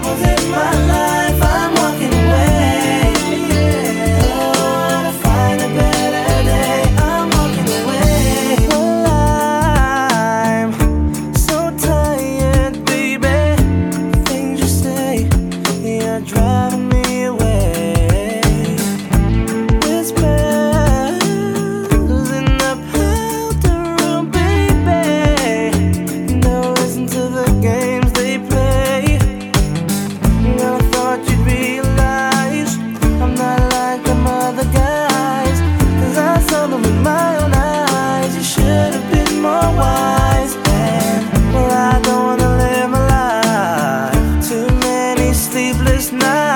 troubles in my life, I'm walking away. Oh, to find a better day, I'm walking away. Well, I'm so tired, baby. Things you say, you're driving me away. Whispers in the powder room, baby. Don't listen to the games they play. I thought you'd realize I'm not like them other guys, 'cause I saw them with my own eyes. You should have been more wise. And well, I don't wanna live my life. Too many sleepless nights.